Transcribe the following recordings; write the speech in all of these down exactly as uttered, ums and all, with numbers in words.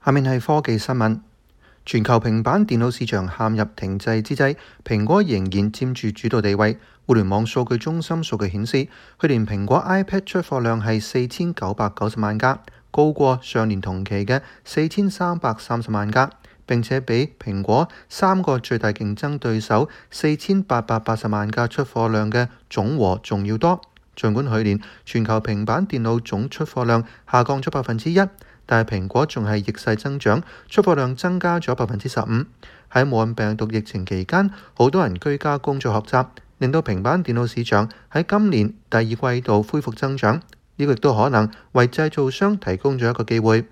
下面係科技新聞。全球平板電腦市場陷入停滯之際，蘋果仍然佔住主導地位。互聯網數據中心數據顯示，去年蘋果 iPad 出貨量係四千九百九十萬架，高過上年同期嘅四千三百三十萬架，並且比蘋果三個最大競爭對手四千八百八十萬架出貨量嘅總和仲要多。儘管去年全球平板電腦總出貨量下降咗百分之一，但係蘋果仲係逆勢增長，出貨量增加咗百分之十五。喺武漢病毒疫情期間，好多人居家工作學習，令到平板電腦市場喺今年第二季度恢復增長。呢個亦都可能為製造商提供咗一個機會。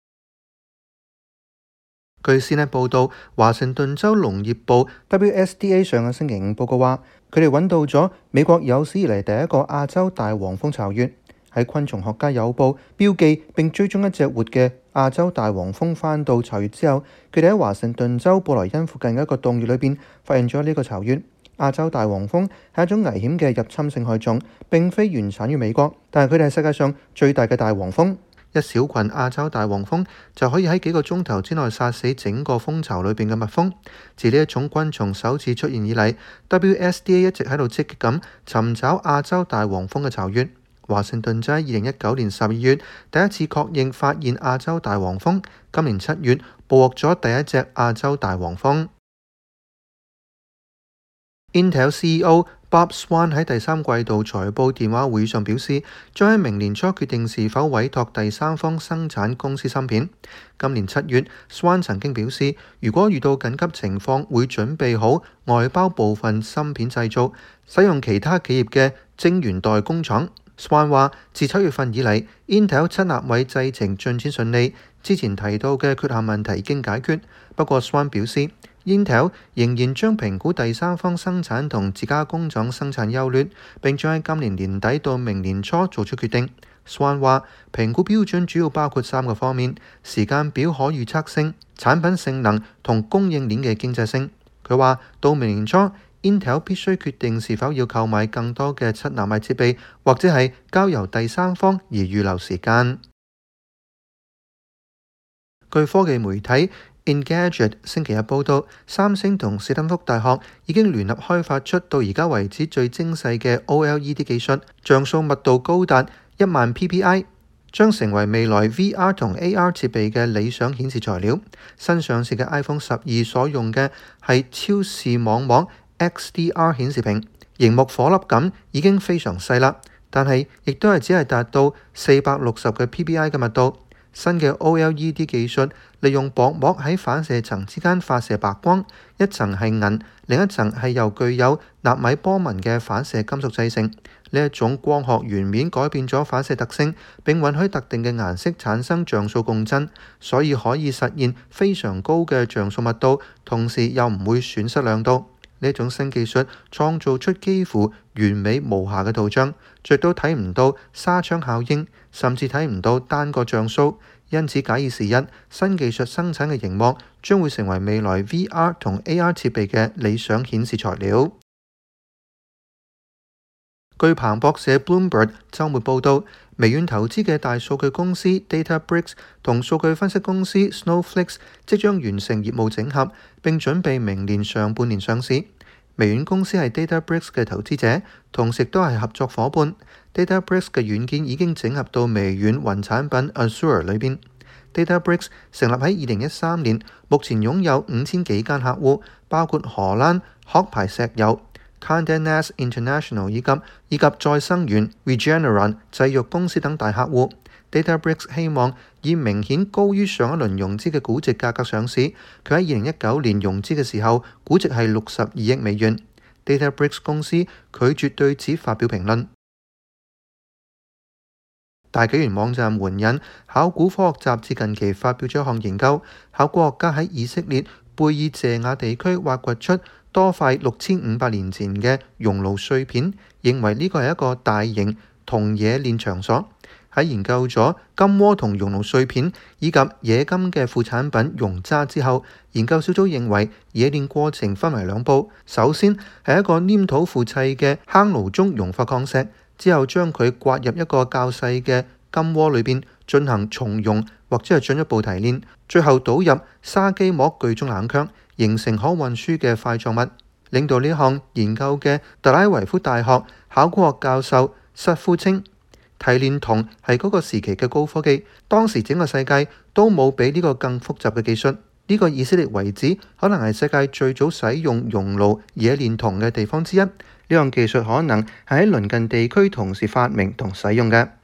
據 C N E T 報道，華盛頓州農業部 W S D A 上個星期五報告話，佢哋揾到咗美國有史以嚟第一個亞洲大黃蜂巢穴。喺昆蟲學家有報標記並追蹤一隻活嘅亞洲大黃蜂返到巢穴之後，佢哋喺華盛頓州布萊恩附近嘅一個洞穴裏邊發現咗呢個巢穴。亞洲大黃蜂係一種危險嘅入侵性害蟲，並非原產於美國，但係佢哋係世界上最大嘅大黃蜂。一小群亞洲大黃蜂就可以喺幾個鐘頭之內殺死整個蜂巢裏邊嘅蜜蜂。自呢一種昆蟲首次出現以嚟， W S D A 一直喺度積極咁尋找亞洲大黃蜂嘅巢穴。華盛頓州喺二零一九年十二月第一次確認發現亞洲大黃蜂，今年七月捕獲咗第一隻亞洲大黃蜂。Intel C E O Bob Swan 喺第三季度財報電話會議上表示，將喺明年初決定是否委託第三方生產公司芯片。今年七月 Swan 曾經表示，如果遇到緊急情況，會準備好外包部分芯片製造，使用其他企業嘅晶圓代工廠。Swan 話：自七月份以嚟 ，Intel 七納米製程進展順利，之前提到嘅缺陷問題已經解決。不過 Swan 表示 ，Intel 仍然將評估第三方生產同自家工廠生產優劣，並將喺今年年底到明年初做出決定。Swan 話：評估標準主要包括三個方面：時間表可預測性、產品性能同供應鏈嘅經濟性。佢話：到明年初，Intel 必須決定是否要購買更多嘅七納米設備，或者係交由第三方而預留時間。據科技媒體 Engadget 星期日報道，三星同史丹福大學已經聯合開發出到而家為止最精細嘅 O L E D 技術，像素密度高達一萬 P P I， 將成為未來 V R 同 A R 設備嘅理想顯示材料。新上市嘅 iPhone 十二所用嘅係超視網膜X D R 顯示屏，螢幕顆粒感已經非常細啦，但係亦都係只係達到四百六十嘅 P P I 嘅密度。新嘅 O L E D 技術利用薄膜喺反射層之間發射白光，一層係銀，另一層係由具有納米波紋嘅反射金屬製成。呢一種光學圓面改變咗反射特性，並允許特定嘅顏色產生像素共振，所以可以實現非常高嘅像素密度，同時又唔會損失亮度。呢種新技術創造出幾乎完美無瑕嘅圖像，着都睇唔到紗窗效應，甚至睇唔到單個像素。因此假以時日，新技術生產嘅螢幕將會成為未來 V R 同 A R 設備嘅理想顯示材料。據彭博社 Bloomberg 週末報道，微軟投資嘅大數據公司 Databricks 同數據分析公司 Snowflake 即將完成業務整合，並準備明年上半年上市。微軟公司係 Databricks 嘅投資者，同時都係合作夥伴。Databricks 嘅軟件已經整合到微軟雲產品 Azure 裏邊。Databricks 成立喺二零一三年，目前擁有五千幾間客戶，包括荷蘭殼牌石油、Condé Nast International 以及以及再生元 Regeneron 製藥公司等大客戶。Databricks 希望以明顯高於上一輪融資嘅估值價格上市。佢喺二零一九年融資嘅時候，估值係六十二億美元。Databricks 公司拒絕對此發表評論。大紀元網站援引考古科學雜誌近期發表咗一項研究，考古學家喺以色列貝爾謝亞地區挖掘出多塊六千五百年前嘅熔爐碎片，認為呢個係一個大型銅冶煉場所。喺研究咗金鍋同熔爐碎片以及冶金嘅副產品熔渣之後，研究小組認為冶煉過程分為兩步，首先係一個黏土附砌嘅坑爐中熔化礦石，之後將佢刮入一個較細嘅金鍋裏邊， 進行重熔或者係進一步提煉，最後倒入沙基膜巨中冷卻，形成可運輸嘅塊狀物。領導呢項研究嘅特拉維夫大學考古學教授瑟夫稱，提煉銅係嗰個時期嘅高科技，當時整個世界都冇比呢個更複雜嘅技術。呢個以色列遺址可能係世界最早使用熔爐冶煉銅嘅地方之一。呢項技術可能係喺鄰近地區同時發明同使用嘅。